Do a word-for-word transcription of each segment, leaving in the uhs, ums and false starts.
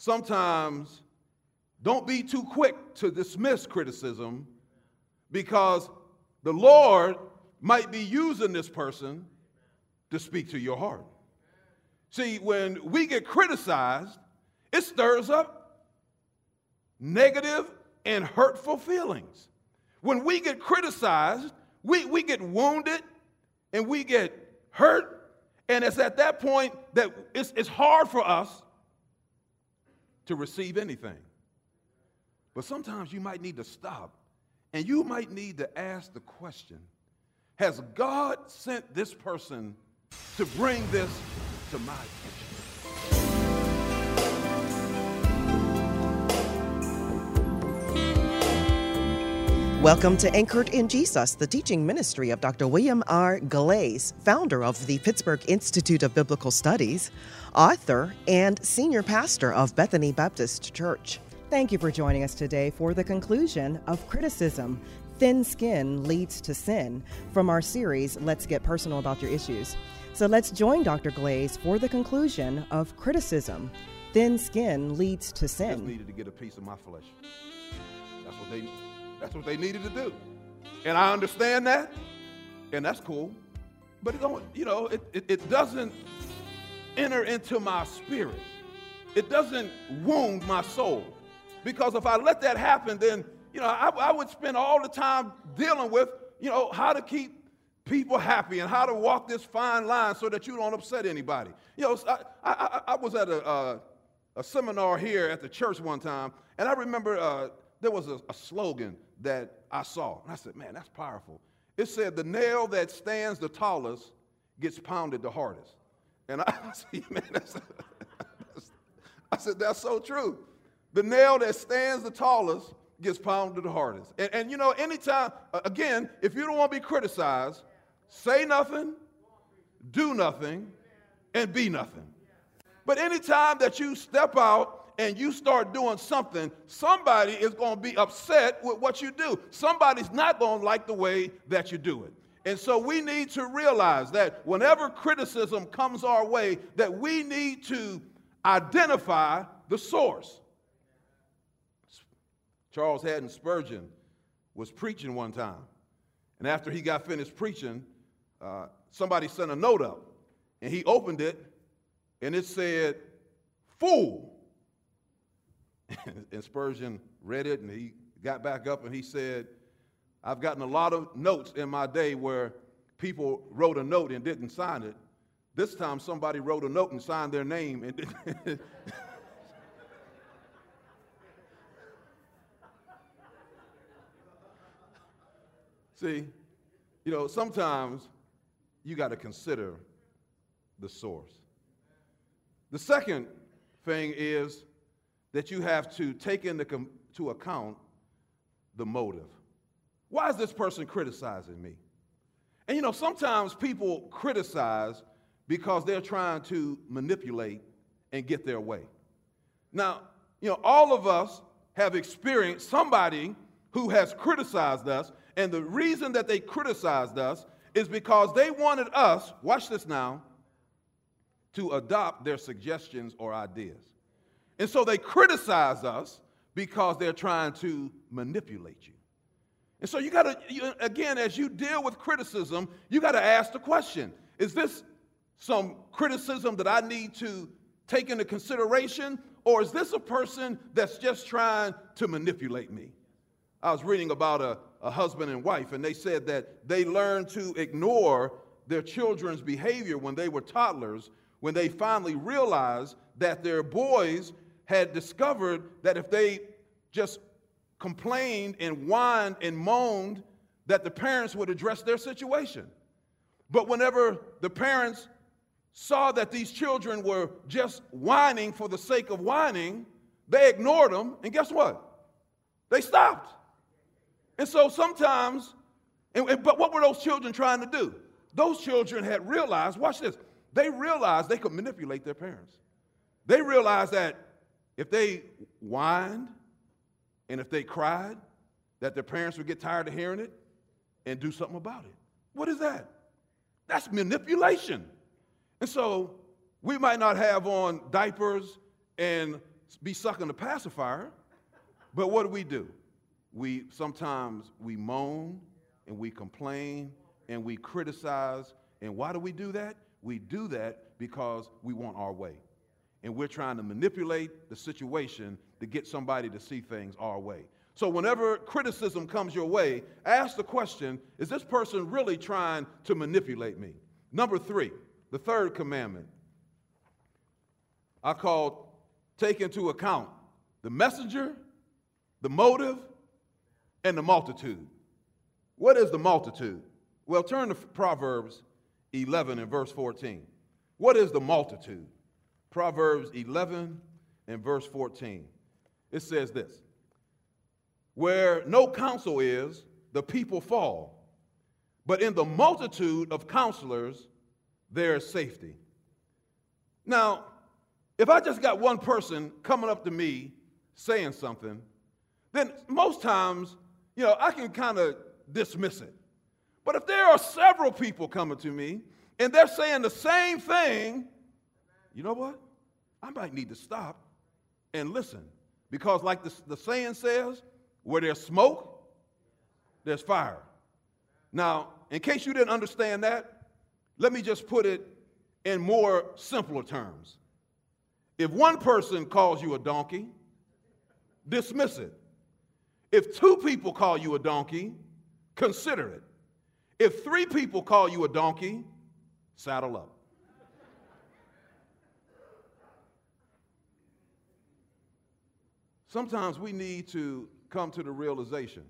sometimes don't be too quick to dismiss criticism, because the Lord might be using this person to speak to your heart. See, when we get criticized, it stirs up negative and hurtful feelings. When we get criticized, we, we get wounded and we get hurt, and it's at that point that it's, it's hard for us to receive anything. But sometimes you might need to stop, and you might need to ask the question, has God sent this person to bring this to my attention? Welcome to Anchored in Jesus, the teaching ministry of Doctor William R. Glaze, founder of the Pittsburgh Institute of Biblical Studies, author, and senior pastor of Bethany Baptist Church. Thank you for joining us today for the conclusion of Criticism, Thin Skin Leads to Sin, from our series, Let's Get Personal About Your Issues. So let's join Doctor Glaze for the conclusion of Criticism, Thin Skin Leads to Sin. I just needed to get a piece of my flesh. That's what they, that's what they needed to do. And I understand that, and that's cool. But it don't, you know, it, it, it doesn't enter into my spirit. It doesn't wound my soul. Because if I let that happen, then, you know, I, I would spend all the time dealing with, you know, how to keep people happy and how to walk this fine line so that you don't upset anybody. You know, I, I, I was at a, a, a seminar here at the church one time, and I remember uh, there was a, a slogan that I saw. And I said, man, that's powerful. It said, the nail that stands the tallest gets pounded the hardest. And I said, man, that's, I said, that's so true. The nail that stands the tallest gets pounded the hardest. And, and you know, anytime, again, if you don't want to be criticized, say nothing, do nothing, and be nothing. But anytime that you step out and you start doing something, somebody is going to be upset with what you do. Somebody's not going to like the way that you do it. And so we need to realize that whenever criticism comes our way, that we need to identify the source. Charles Haddon Spurgeon was preaching one time, and after he got finished preaching, uh, somebody sent a note up, and he opened it, and it said, "Fool." And Spurgeon read it, and he got back up, and he said, "I've gotten a lot of notes in my day where people wrote a note and didn't sign it. This time somebody wrote a note and signed their name and didn't." See, you know, sometimes you got to consider the source. The second thing is that you have to take into com- to account the motive. Why is this person criticizing me? And you know, sometimes people criticize because they're trying to manipulate and get their way. Now, you know, all of us have experienced somebody who has criticized us, and the reason that they criticized us is because they wanted us, watch this now, to adopt their suggestions or ideas. And so they criticize us because they're trying to manipulate you. And so you got to, again, as you deal with criticism, you got to ask the question, is this some criticism that I need to take into consideration, or is this a person that's just trying to manipulate me? I was reading about a, a husband and wife, and they said that they learned to ignore their children's behavior when they were toddlers, when they finally realized that their boys had discovered that if they just complained and whined and moaned, that the parents would address their situation. But whenever the parents saw that these children were just whining for the sake of whining, they ignored them, and guess what? They stopped. And so sometimes, and, and, but what were those children trying to do? Those children had realized, watch this, they realized they could manipulate their parents. They realized that if they whined and if they cried, that their parents would get tired of hearing it and do something about it. What is that? That's manipulation. And so we might not have on diapers and be sucking the pacifier. But what do we do? We sometimes we moan and we complain and we criticize. And why do we do that? We do that because we want our way. And we're trying to manipulate the situation to get somebody to see things our way. So whenever criticism comes your way, ask the question, is this person really trying to manipulate me? Number three, the third commandment, I call take into account the messenger, the motive, and the multitude. What is the multitude? Well, turn to Proverbs eleven and verse fourteen. What is the multitude? Proverbs eleven and verse fourteen. It says this: where no counsel is, the people fall, but in the multitude of counselors, there is safety. Now, if I just got one person coming up to me saying something, then most times, you know, I can kind of dismiss it. But if there are several people coming to me and they're saying the same thing, you know what? I might need to stop and listen. Because like the, the saying says, where there's smoke, there's fire. Now, in case you didn't understand that, let me just put it in more simpler terms. If one person calls you a donkey, dismiss it. If two people call you a donkey, consider it. If three people call you a donkey, saddle up. Sometimes we need to come to the realization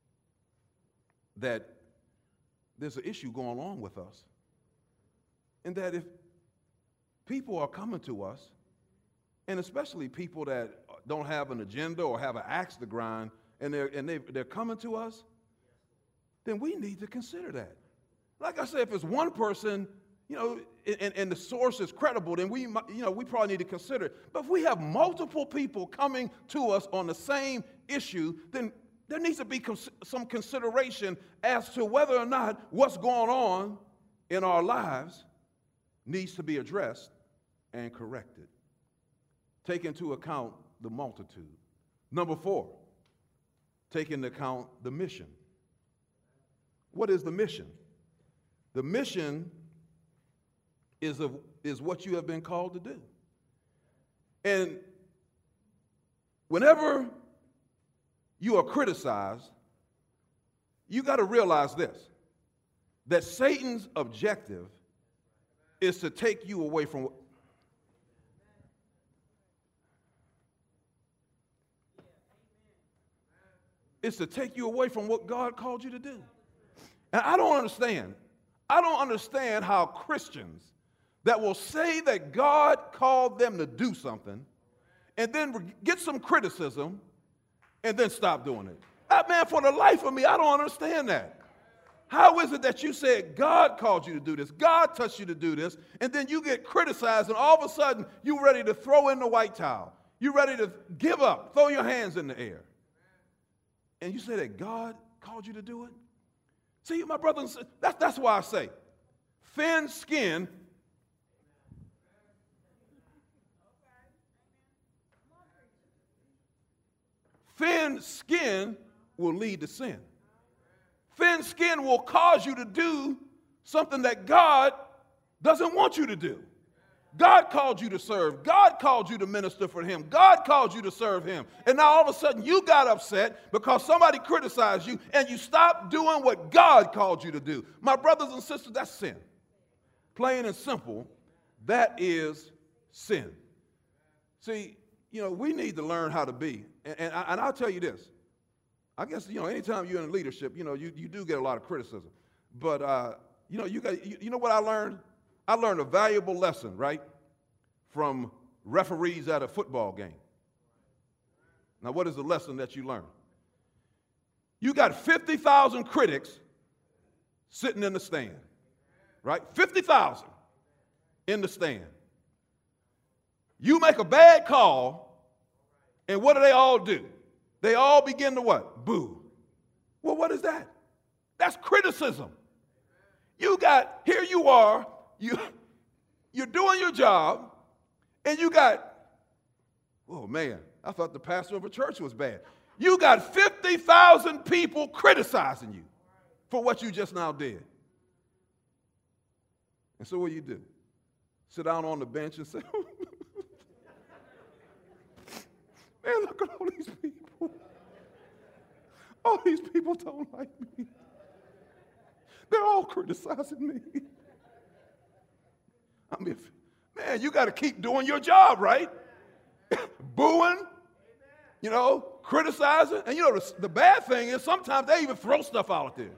that there's an issue going on with us, and that if people are coming to us, and especially people that don't have an agenda or have an axe to grind, and they're, and they, they're coming to us, then we need to consider that. Like I said, if it's one person, you know, and, and the source is credible, then we, you know, we probably need to consider it. But if we have multiple people coming to us on the same issue, then there needs to be cons- some consideration as to whether or not what's going on in our lives needs to be addressed and corrected. Take into account the multitude. Number four, take into account the mission. What is the mission? The mission is, of, is what you have been called to do. And whenever you are criticized, you got to realize this, that Satan's objective is to take you away from what It's to take you away from what God called you to do. And I don't understand. I don't understand how Christians that will say that God called them to do something and then get some criticism and then stop doing it. That man, for the life of me, I don't understand that. How is it that you said God called you to do this, God touched you to do this, and then you get criticized and all of a sudden you're ready to throw in the white towel. You're ready to give up, throw your hands in the air. And you say that God called you to do it? See, my brother and sister, that's, that's why I say, thin skin thin skin will lead to sin. Thin skin will cause you to do something that God doesn't want you to do. God called you to serve. God called you to minister for him. God called you to serve him. And now all of a sudden you got upset because somebody criticized you and you stopped doing what God called you to do. My brothers and sisters, that's sin. Plain and simple, that is sin. See, you know, we need to learn how to be. And, and, I, and I'll tell you this. I guess, you know, anytime you're in leadership, you know, you, you do get a lot of criticism. But, uh, you know, you got, you, you know what I learned? I learned a valuable lesson, right, from referees at a football game. Now, what is the lesson that you learn? You got fifty thousand critics sitting in the stand, right? fifty thousand in the stand. You make a bad call, and what do they all do? They all begin to what? Boo. Well, what is that? That's criticism. You got, here you are, You, you're doing your job, and you got Oh, man, I thought the pastor of a church was bad. You got fifty thousand people criticizing you for what you just now did. And so what do you do? Sit down on the bench and say, man, look at all these people. All these people don't like me. They're all criticizing me. I mean, man, you got to keep doing your job, right? Booing, you know, criticizing. And you know, the, the bad thing is sometimes they even throw stuff out there.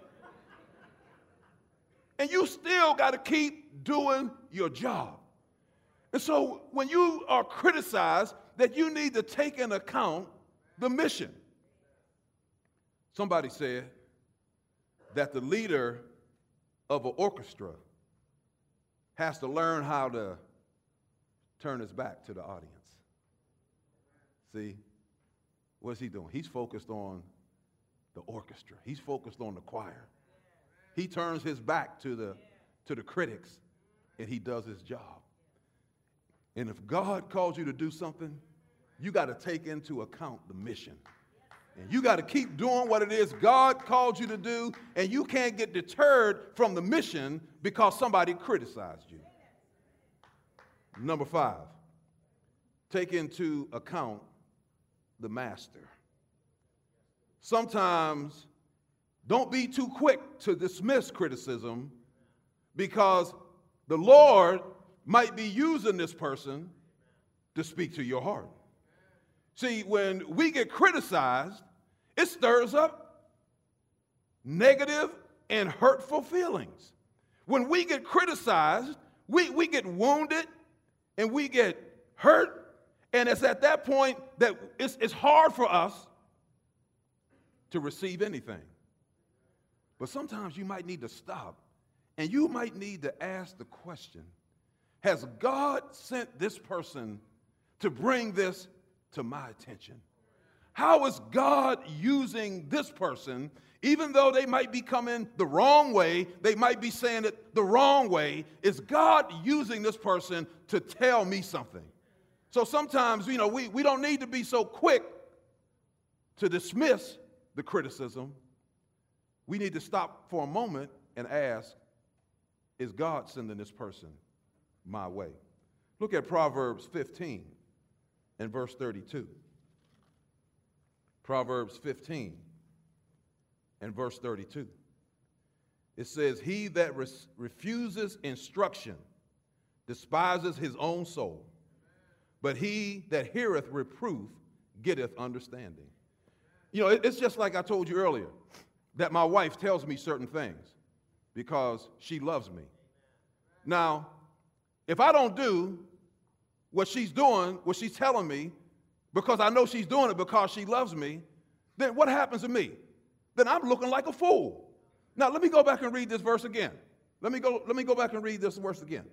And you still got to keep doing your job. And so when you are criticized, that you need to take into account the mission. Somebody said that the leader of an orchestra has to learn how to turn his back to the audience. See, what's he doing? He's focused on the orchestra. He's focused on the choir. He turns his back to the, to the critics, and he does his job. And if God calls you to do something, you got to take into account the mission. And you got to keep doing what it is God called you to do, and you can't get deterred from the mission because somebody criticized you. Number five, take into account the master. Sometimes don't be too quick to dismiss criticism because the Lord might be using this person to speak to your heart. See, when we get criticized, it stirs up negative and hurtful feelings. When we get criticized, we, we get wounded and we get hurt, and it's at that point that it's, it's hard for us to receive anything. But sometimes you might need to stop, and you might need to ask the question, has God sent this person to bring this to my attention? How is God using this person, even though they might be coming the wrong way, they might be saying it the wrong way, is God using this person to tell me something? So sometimes, you know, we, we don't need to be so quick to dismiss the criticism. We need to stop for a moment and ask, is God sending this person my way? Look at Proverbs fifteen and verse thirty-two. Proverbs fifteen and verse thirty-two. It says, he that res- refuses instruction despises his own soul, but he that heareth reproof getteth understanding. You know, it, it's just like I told you earlier, that my wife tells me certain things because she loves me. Now, if I don't do what she's doing, what she's telling me, because I know she's doing it because she loves me, then what happens to me? Then I'm looking like a fool. Now, let me go back and read this verse again. Let me go, let me go back and read this verse again.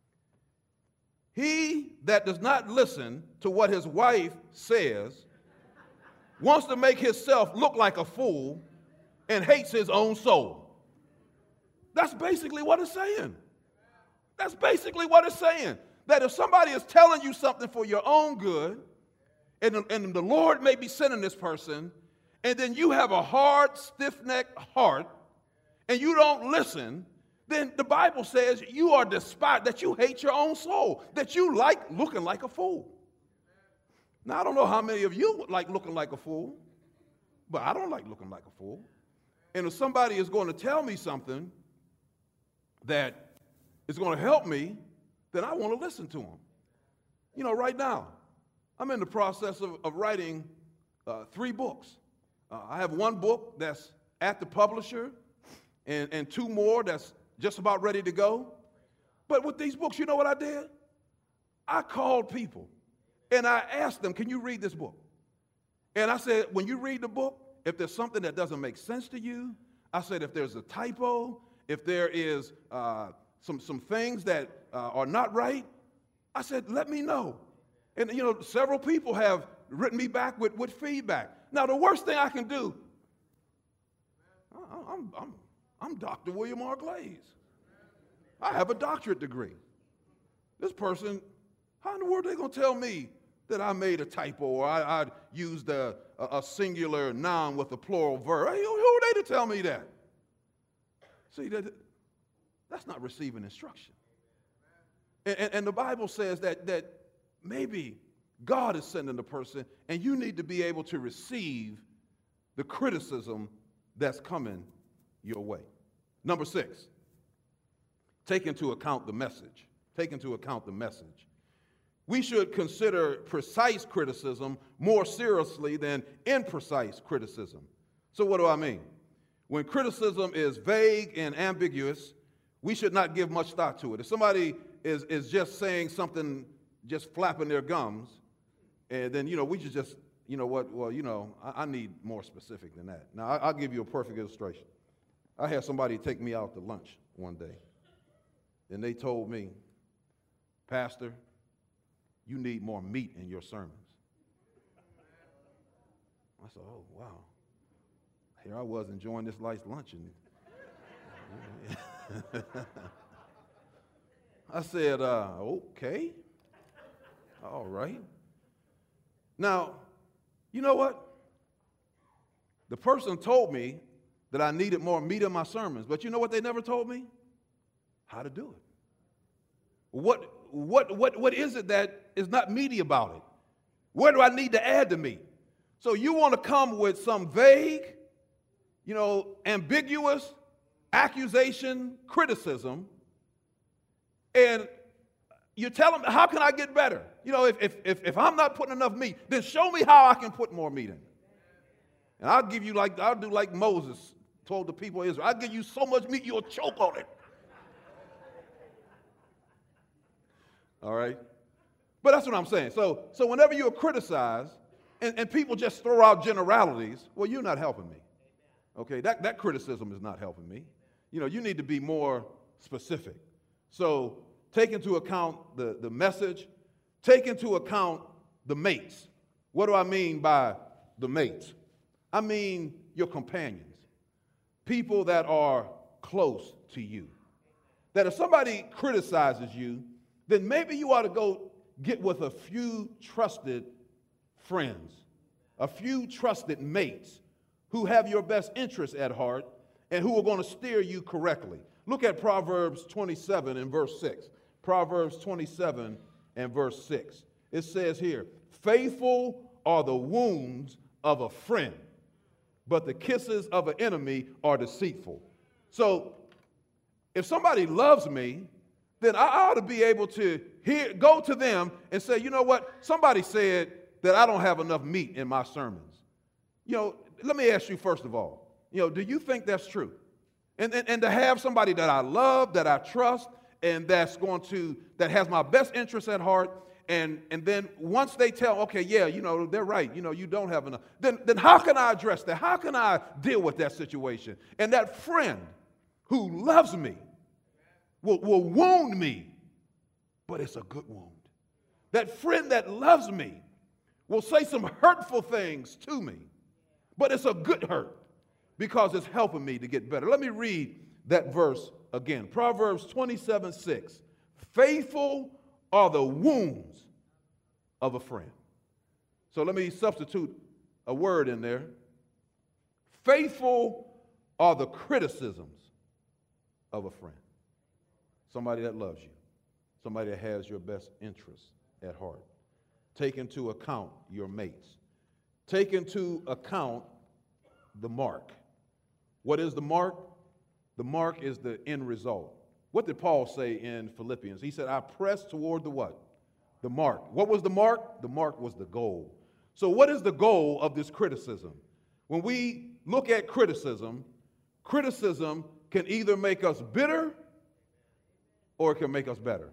He that does not listen to what his wife says wants to make himself look like a fool and hates his own soul. That's basically what it's saying. That's basically what it's saying. That if somebody is telling you something for your own good, and, and the Lord may be sending this person, and then you have a hard, stiff-necked heart, and you don't listen, then the Bible says you are despised, that you hate your own soul, that you like looking like a fool. Now, I don't know how many of you like looking like a fool, but I don't like looking like a fool. And if somebody is going to tell me something that is going to help me, then I want to listen to them. You know, right now, I'm in the process of, of writing uh, three books. Uh, I have one book that's at the publisher and, and two more that's just about ready to go. But with these books, you know what I did? I called people and I asked them, can you read this book? And I said, when you read the book, if there's something that doesn't make sense to you, I said, if there's a typo, if there is uh, some, some things that uh, are not right, I said, let me know. And, you know, several people have written me back with, with feedback. Now, the worst thing I can do, I, I'm, I'm, I'm Doctor William R. Glaze. I have a doctorate degree. This person, how in the world are they going to tell me that I made a typo or I, I used a, a, a singular noun with a plural verb. Hey, who, who are they to tell me that? See, that, that's not receiving instruction. And, and, and the Bible says that, that maybe God is sending the person, and you need to be able to receive the criticism that's coming your way. Number six, take into account the message. Take into account the message. We should consider precise criticism more seriously than imprecise criticism. So what do I mean? When criticism is vague and ambiguous, we should not give much thought to it. If somebody is, is just saying something, just flapping their gums, and then, you know, we should just, you know what, well, you know, I, I need more specific than that. Now, I, I'll give you a perfect illustration. I had somebody take me out to lunch one day, and they told me, Pastor, you need more meat in your sermons. I said, oh, wow. Here I was enjoying this nice lunch. And I said, uh, okay, all right. Now, you know what? The person told me that I needed more meat in my sermons, but you know what they never told me? How to do it. What, what, what, what is it that is not meaty about it? Where do I need to add the meat? So you want to come with some vague, you know, ambiguous accusation, criticism, and you tell them, how can I get better? You know, if, if, if, if I'm not putting enough meat, then show me how I can put more meat in. And I'll give you like, I'll do like Moses told the people of Israel, I'll give you so much meat you'll choke on it. All right? But that's what I'm saying. So, so whenever you're criticized and, and people just throw out generalities, well, you're not helping me. Okay, that, that criticism is not helping me. You know, you need to be more specific. So take into account the, the message. Take into account the mates. What do I mean by the mates? I mean your companions, people that are close to you. That if somebody criticizes you, then maybe you ought to go get with a few trusted friends, a few trusted mates who have your best interests at heart and who are going to steer you correctly. Look at Proverbs twenty-seven and verse six. Proverbs twenty-seven and verse six. It says here, faithful are the wounds of a friend, but the kisses of an enemy are deceitful. So if somebody loves me, then I ought to be able to hear, go to them and say, you know what? Somebody said that I don't have enough meat in my sermons. You know, let me ask you first of all, you know, do you think that's true? And, and, and to have somebody that I love, that I trust, and that's going to, that has my best interests at heart, and, and then once they tell, okay, yeah, you know, they're right, you know, you don't have enough, then, then how can I address that? How can I deal with that situation? And that friend who loves me will, will wound me, but it's a good wound. That friend that loves me will say some hurtful things to me, but it's a good hurt because it's helping me to get better. Let me read that verse again. Proverbs twenty-seven six. Faithful are the wounds of a friend. So let me substitute a word in there. Faithful are the criticisms of a friend. Somebody that loves you. Somebody that has your best interests at heart. Take into account your mates. Take into account the mark. What is the mark? The mark is the end result. What did Paul say in Philippians? He said, I press toward the what? The mark. What was the mark? The mark was the goal. So what is the goal of this criticism? When we look at criticism, criticism can either make us bitter or it can make us better.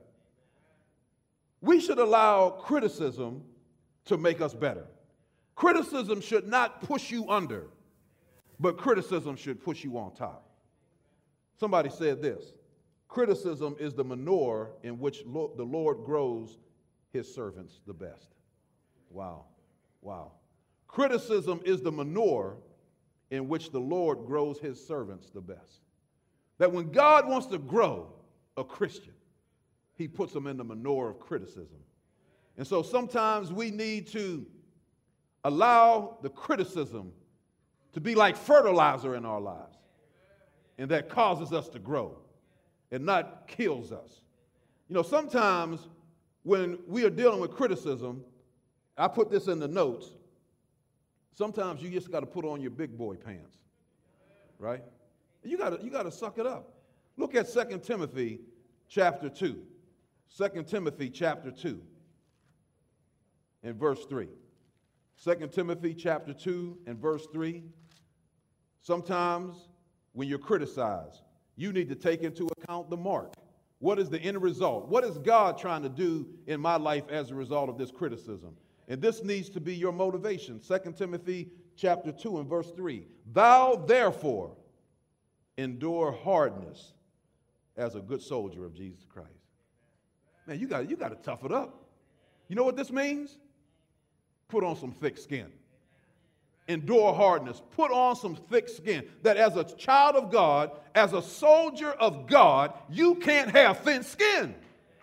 We should allow criticism to make us better. Criticism should not push you under, but criticism should push you on top. Somebody said this, criticism is the manure in which lo- the Lord grows his servants the best. Wow, wow. Criticism is the manure in which the Lord grows his servants the best. That when God wants to grow a Christian, he puts them in the manure of criticism. And so sometimes we need to allow the criticism to be like fertilizer in our lives. And that causes us to grow and not kills us. You know, sometimes when we are dealing with criticism, I put this in the notes, sometimes you just got to put on your big boy pants, right? You got to you got to suck it up. Look at Second Timothy chapter two. Second Timothy chapter two and verse three. Second Timothy chapter two and verse three. Sometimes when you're criticized, you need to take into account the mark. What is the end result? What is God trying to do in my life as a result of this criticism? And this needs to be your motivation. Second Timothy chapter two and verse three. Thou therefore endure hardness as a good soldier of Jesus Christ. Man, you got you got to tough it up. You know what this means? Put on some thick skin. Endure hardness. Put on some thick skin. That as a child of God, as a soldier of God, you can't have thin skin.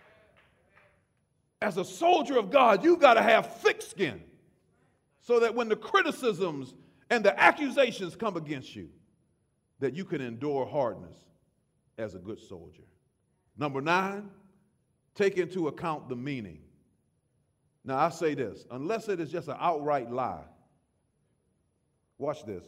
As a soldier of God, you got to have thick skin. So that when the criticisms and the accusations come against you, that you can endure hardness as a good soldier. Number nine, take into account the meaning. Now, I say this, unless it is just an outright lie, watch this,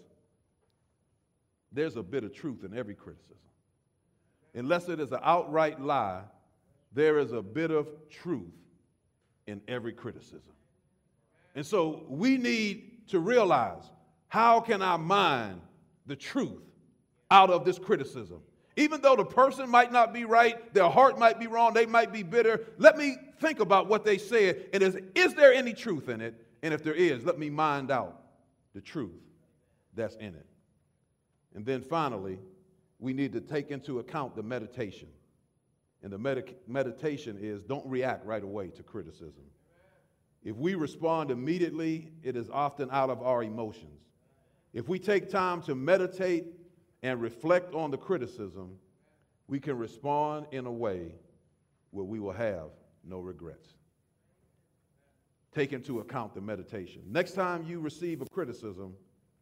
there's a bit of truth in every criticism. Unless it is an outright lie, there is a bit of truth in every criticism. And so we need to realize, how can I mine the truth out of this criticism? Even though the person might not be right, their heart might be wrong, they might be bitter, let me think about what they said, and is, is there any truth in it? And if there is, let me mine out the truth that's in it. And then finally, we need to take into account the meditation. And the med- meditation is, don't react right away to criticism. If we respond immediately, it is often out of our emotions. If we take time to meditate and reflect on the criticism, we can respond in a way where we will have no regrets. Take into account the meditation. Next time you receive a criticism,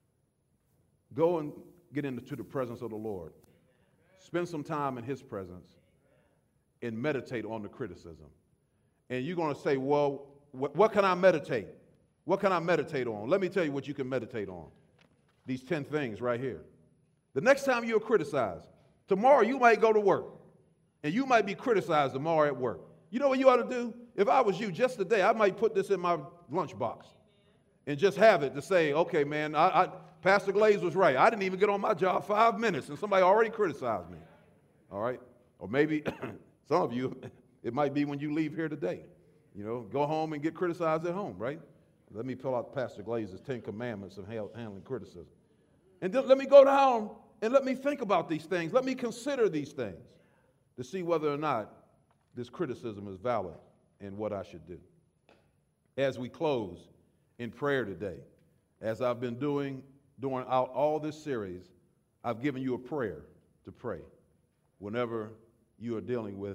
go and get into the presence of the Lord. Spend some time in His presence and meditate on the criticism. And you're going to say, well, wh- what can I meditate? What can I meditate on? Let me tell you what you can meditate on. These ten things right here. The next time you're criticized, tomorrow you might go to work, and you might be criticized tomorrow at work. You know what you ought to do? If I was you, just today, I might put this in my lunchbox and just have it to say, okay, man, I, I, Pastor Glaze was right. I didn't even get on my job five minutes, and somebody already criticized me. All right? Or maybe some of you, it might be when you leave here today. You know, go home and get criticized at home, right? Let me pull out Pastor Glaze's Ten Commandments of handling criticism. And then let me go down and let me think about these things. Let me consider these things to see whether or not this criticism is valid and what I should do. As we close in prayer today, as I've been doing during all this series, I've given you a prayer to pray whenever you are dealing with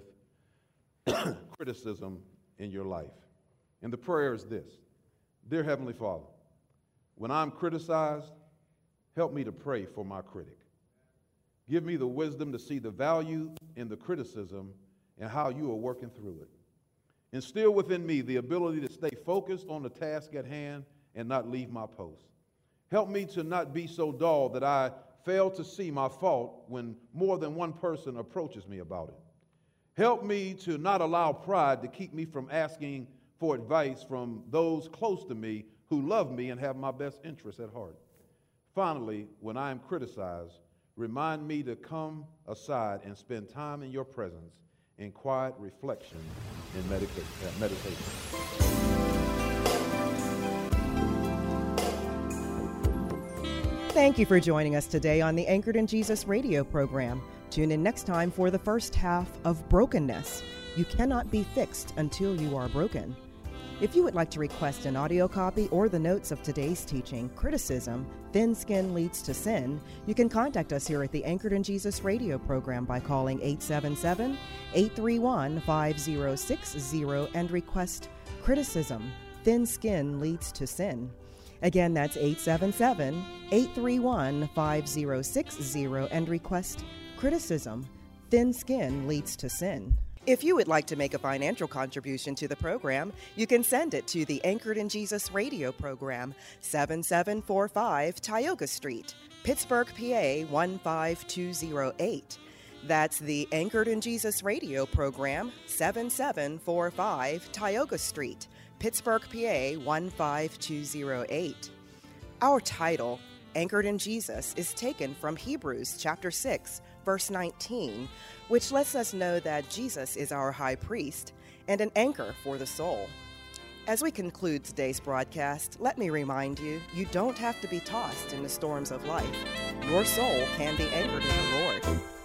criticism in your life. And the prayer is this: Dear Heavenly Father, when I'm criticized, help me to pray for my critic. Give me the wisdom to see the value in the criticism and how you are working through it. Instill within me the ability to stay focused on the task at hand and not leave my post. Help me to not be so dull that I fail to see my fault when more than one person approaches me about it. Help me to not allow pride to keep me from asking for advice from those close to me who love me and have my best interests at heart. Finally, when I am criticized, remind me to come aside and spend time in your presence in quiet reflection and medication. Thank you for joining us today on the Anchored in Jesus radio program. Tune in next time for the first half of Brokenness. You cannot be fixed until you are broken. If you would like to request an audio copy or the notes of today's teaching, Criticism, Thin Skin Leads to Sin, you can contact us here at the Anchored in Jesus radio program by calling eight seven seven, eight three one, five zero six zero and request Criticism, Thin Skin Leads to Sin. Again, that's eight seven seven, eight three one, five zero six zero and request Criticism, Thin Skin Leads to Sin. If you would like to make a financial contribution to the program, you can send it to the Anchored in Jesus radio program, seven seven four five Tioga Street, Pittsburgh, P A one five two zero eight. That's the Anchored in Jesus radio program, seven seven four five Tioga Street, Pittsburgh, P A one five two zero eight. Our title, Anchored in Jesus, is taken from Hebrews chapter six, verse nineteen, which lets us know that Jesus is our high priest and an anchor for the soul. As we conclude today's broadcast, let me remind you, you don't have to be tossed in the storms of life. Your soul can be anchored in the Lord.